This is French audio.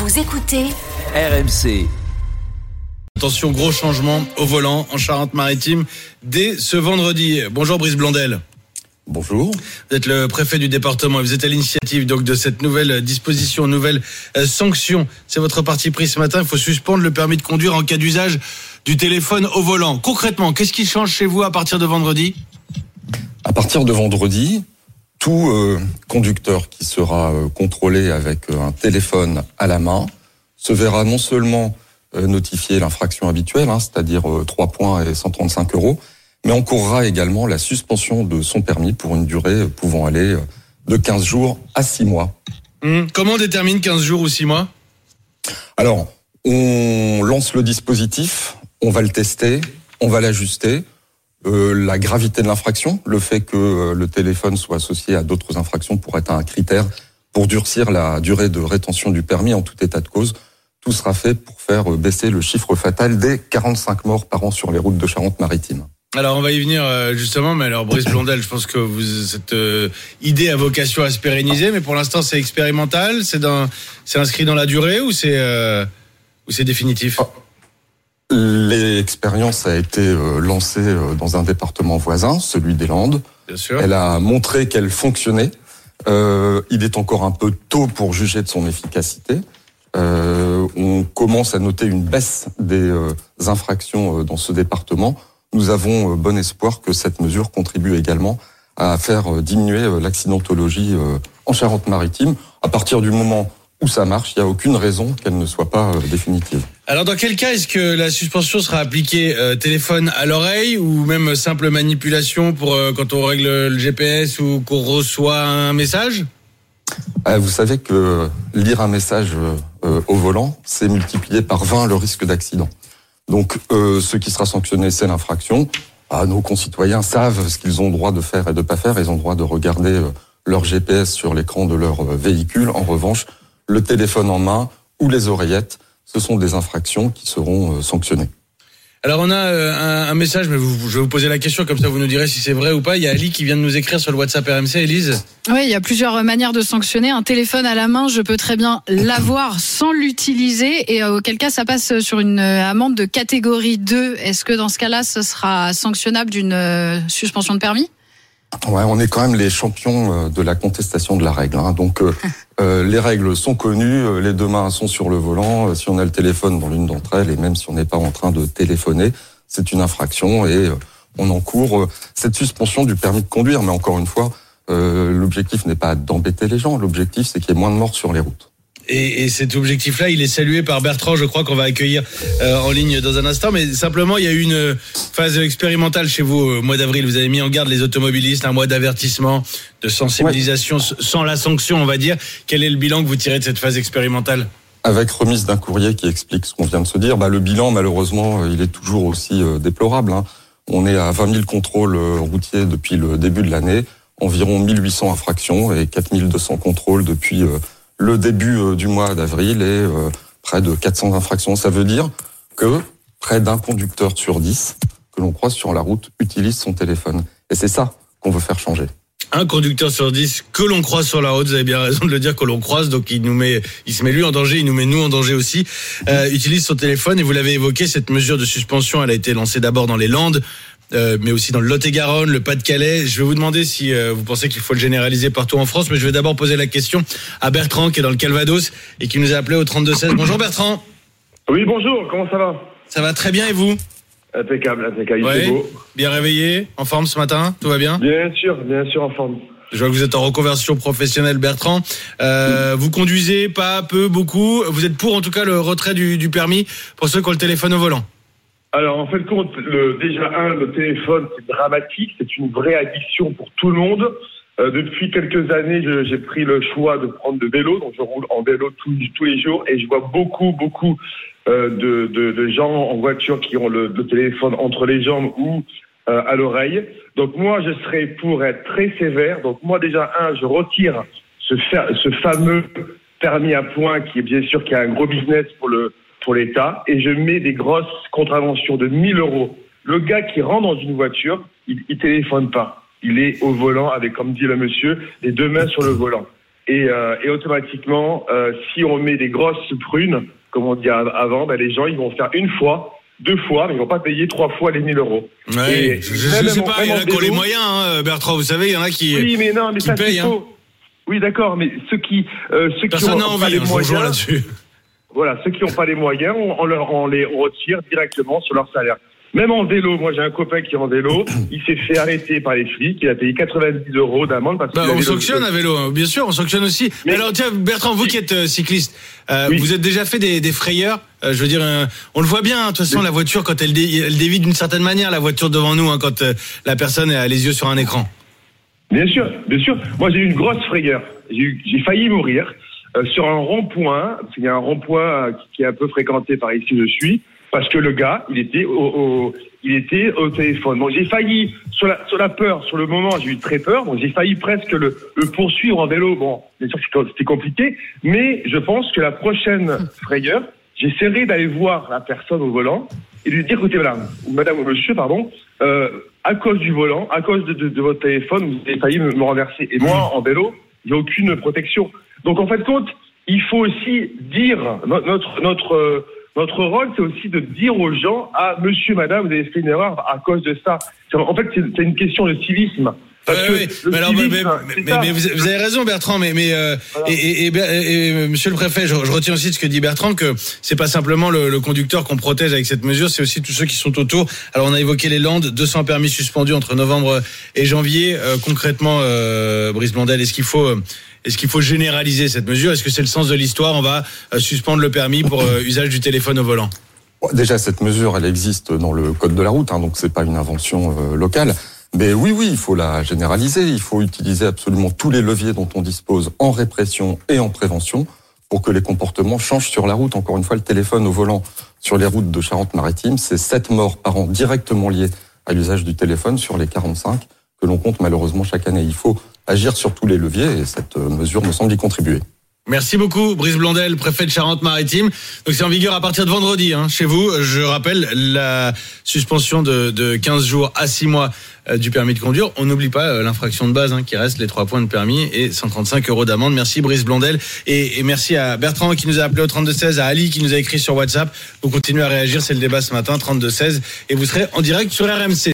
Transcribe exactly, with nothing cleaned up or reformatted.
Vous écoutez R M C. Attention, gros changement au volant en Charente-Maritime dès ce vendredi. Bonjour Brice Blondel. Bonjour. Vous êtes le préfet du département et vous êtes à l'initiative donc de cette nouvelle disposition, nouvelle euh, sanction. C'est votre parti pris ce matin. Il faut suspendre le permis de conduire en cas d'usage du téléphone au volant. Concrètement, qu'est-ce qui change chez vous à partir de vendredi ? À partir de vendredi, tout euh, conducteur qui sera euh, contrôlé avec euh, un téléphone à la main se verra non seulement euh, notifier l'infraction habituelle, hein, c'est-à-dire euh, trois points et cent trente-cinq euros, mais encourra également la suspension de son permis pour une durée pouvant aller de quinze jours à six mois. Mmh. Comment on détermine quinze jours ou six mois ? Alors, on lance le dispositif, on va le tester, on va l'ajuster. Euh, la gravité de l'infraction, le fait que euh, le téléphone soit associé à d'autres infractions pourrait être un critère pour durcir la durée de rétention du permis en tout état de cause. Tout sera fait pour faire baisser le chiffre fatal des quarante-cinq morts par an sur les routes de Charente-Maritime. Alors on va y venir justement, mais alors Brice Blondel, je pense que vous, cette euh, idée a vocation à se pérenniser, mais pour l'instant c'est expérimental, c'est, dans, c'est inscrit dans la durée ou c'est, euh, ou c'est définitif ? L'expérience a été euh, lancée euh, dans un département voisin, celui des Landes. Bien sûr. Elle a montré qu'elle fonctionnait. Euh, il est encore un peu tôt pour juger de son efficacité. Euh, on commence à noter une baisse des euh, infractions euh, dans ce département. Nous avons euh, bon espoir que cette mesure contribue également à faire euh, diminuer euh, l'accidentologie euh, en Charente-Maritime. À partir du moment où ça marche, il n'y a aucune raison qu'elle ne soit pas euh, définitive. Alors dans quel cas est-ce que la suspension sera appliquée euh, téléphone à l'oreille ou même simple manipulation pour euh, quand on règle le G P S ou qu'on reçoit un message ? euh, Vous savez que lire un message euh, au volant, c'est multiplier par vingt le risque d'accident. Donc euh, ce qui sera sanctionné, c'est l'infraction. Ah, nos concitoyens savent ce qu'ils ont le droit de faire et de ne pas faire. Ils ont le droit de regarder euh, leur G P S sur l'écran de leur euh, véhicule. En revanche, le téléphone en main ou les oreillettes, ce sont des infractions qui seront euh, sanctionnées. Alors on a euh, un, un message, mais vous, je vais vous poser la question, comme ça vous nous direz si c'est vrai ou pas. Il y a Ali qui vient de nous écrire sur le WhatsApp R M C, Élise. Oui, il y a plusieurs manières de sanctionner. Un téléphone à la main, je peux très bien l'avoir sans l'utiliser, et euh, auquel cas ça passe sur une euh, amende de catégorie deux. Est-ce que dans ce cas-là, ce sera sanctionnable d'une euh, suspension de permis ? Ouais, on est quand même les champions de la contestation de la règle. Hein. Donc, euh, euh, les règles sont connues, les deux mains sont sur le volant. Si on a le téléphone dans l'une d'entre elles, et même si on n'est pas en train de téléphoner, c'est une infraction et euh, on encourt euh, cette suspension du permis de conduire. Mais encore une fois, euh, l'objectif n'est pas d'embêter les gens. L'objectif, c'est qu'il y ait moins de morts sur les routes. Et, et cet objectif-là, il est salué par Bertrand, je crois qu'on va accueillir euh, en ligne dans un instant. Mais simplement, il y a eu une phase expérimentale chez vous au mois d'avril. Vous avez mis en garde les automobilistes, un mois d'avertissement, de sensibilisation, ouais. Sans la sanction, on va dire. Quel est le bilan que vous tirez de cette phase expérimentale ? Avec remise d'un courrier qui explique ce qu'on vient de se dire, bah, le bilan, malheureusement, il est toujours aussi euh, déplorable. Hein. On est à vingt mille contrôles euh, routiers depuis le début de l'année, environ mille huit cents infractions et quatre mille deux cents contrôles depuis... Euh, le début euh, du mois d'avril et euh, près de quatre cents infractions. Ça veut dire que près d'un conducteur sur dix que l'on croise sur la route utilise son téléphone. Et c'est ça qu'on veut faire changer. Un conducteur sur dix que l'on croise sur la route, vous avez bien raison de le dire, que l'on croise, donc il nous met, il se met lui en danger, il nous met nous en danger aussi, euh, utilise son téléphone. Et vous l'avez évoqué, cette mesure de suspension, elle a été lancée d'abord dans les Landes, Euh, mais aussi dans le Lot-et-Garonne, le Pas-de-Calais. Je vais vous demander si euh, vous pensez qu'il faut le généraliser partout en France, mais je vais d'abord poser la question à Bertrand qui est dans le Calvados et qui nous a appelé au trente-deux seize. Bonjour Bertrand. Oui, bonjour, comment ça va ? Ça va très bien et vous ? Impeccable, impeccable, il ouais, fait beau. Bien réveillé, en forme ce matin, tout va bien ? Bien sûr, bien sûr en forme. Je vois que vous êtes en reconversion professionnelle, Bertrand. Euh, vous conduisez pas, peu, beaucoup. Vous êtes pour en tout cas le retrait du, du permis pour ceux qui ont le téléphone au volant ? Alors, en fait, compte, le, déjà, un, le téléphone, c'est dramatique, c'est une vraie addiction pour tout le monde. Euh, depuis quelques années, je, j'ai pris le choix de prendre le vélo, donc je roule en vélo tous, tous les jours, et je vois beaucoup, beaucoup euh, de, de, de gens en voiture qui ont le, le téléphone entre les jambes ou euh, à l'oreille. Donc moi, je serais pour être très sévère. Donc moi, déjà, un, je retire ce, ce fameux permis à points qui est bien sûr qui a un gros business pour le pour l'État, et je mets des grosses contraventions de mille euros. Le gars qui rentre dans une voiture, il, il téléphone pas. Il est au volant avec, comme dit le monsieur, les deux mains sur le volant. et, euh, et automatiquement, euh, si on met des grosses prunes, comme on dit avant, ben les gens ils vont faire une fois, deux fois, mais ils vont pas payer trois fois les mille euros. Ouais, et je, je, je sais pas, il y en a qui ont les moyens, hein, Bertrand. Vous savez, il y en a qui. Oui, mais non, mais qui ça payent, c'est faux. Hein. Oui, d'accord, mais ceux qui, euh, ceux Personne qui ont n'a pas envie, les hein, moyens, là-dessus. Voilà, ceux qui n'ont pas les moyens, on, on, leur, on les retire directement sur leur salaire. Même en vélo, moi j'ai un copain qui est en vélo, il s'est fait arrêter par les flics, il a payé quatre-vingt-dix euros d'amende parce que. Bah, on sanctionne à vélo, hein. Bien sûr, on sanctionne aussi. Mais, mais alors tiens, Bertrand, vous qui êtes euh, cycliste, euh, oui. vous êtes déjà fait des, des frayeurs. Euh, je veux dire, euh, on le voit bien. Hein, de toute façon, oui. la voiture quand elle, dé, elle dévie d'une certaine manière, la voiture devant nous, hein, quand euh, la personne a les yeux sur un écran. Bien sûr, bien sûr. Moi j'ai eu une grosse frayeur. J'ai, eu, j'ai failli mourir euh, sur un rond-point. Il y a un rond-point euh, qui, qui est un peu fréquenté par ici où je suis. Parce que le gars, il était au, au, il était au téléphone. Donc j'ai failli, sur la, sur la peur, sur le moment, j'ai eu très peur. Donc j'ai failli presque le, le poursuivre en vélo. Bon, bien sûr c'était compliqué, mais je pense que la prochaine frayeur, j'essaierai d'aller voir la personne au volant et lui dire, écoutez, madame, madame ou monsieur, pardon, euh, à cause du volant, à cause de, de, de votre téléphone, vous avez failli me, me renverser. Et moi, en vélo, il n'y a aucune protection. Donc en fait, compte, il faut aussi dire notre notre, notre Notre rôle, c'est aussi de dire aux gens, ah, monsieur, madame, vous avez fait une erreur à cause de ça. En fait, c'est, c'est une question de civisme. Parce ouais, que ouais. le mais, alors, civisme, mais, mais, mais vous, vous avez raison, Bertrand, mais, mais euh, voilà. et, et, et, et, monsieur le préfet, je, je retiens aussi de ce que dit Bertrand, que c'est pas simplement le, le conducteur qu'on protège avec cette mesure, c'est aussi tous ceux qui sont autour. Alors, on a évoqué les Landes, deux cents permis suspendus entre novembre et janvier. Euh, concrètement, euh, Brice Blondel, est-ce qu'il faut... Euh, Est-ce qu'il faut généraliser cette mesure ? Est-ce que c'est le sens de l'histoire ? On va euh, suspendre le permis pour euh, usage du téléphone au volant. Déjà, cette mesure, elle existe dans le code de la route, hein, donc c'est pas une invention euh, locale. Mais oui, oui, il faut la généraliser. Il faut utiliser absolument tous les leviers dont on dispose en répression et en prévention pour que les comportements changent sur la route. Encore une fois, le téléphone au volant sur les routes de Charente-Maritime, c'est sept morts par an directement liées à l'usage du téléphone sur les quarante-cinq que l'on compte malheureusement chaque année. Il faut agir sur tous les leviers et cette mesure me semble y contribuer. Merci beaucoup, Brice Blondel, préfet de Charente-Maritime. Donc c'est en vigueur à partir de vendredi, hein, chez vous. Je rappelle la suspension de, de quinze jours à six mois euh, du permis de conduire. On n'oublie pas euh, l'infraction de base, hein, qui reste les trois points de permis et cent trente-cinq euros d'amende. Merci Brice Blondel et, et merci à Bertrand qui nous a appelé au trente-deux seize, à Ali qui nous a écrit sur WhatsApp. Vous continuez à réagir, c'est le débat ce matin, trente-deux seize, et vous serez en direct sur R M C.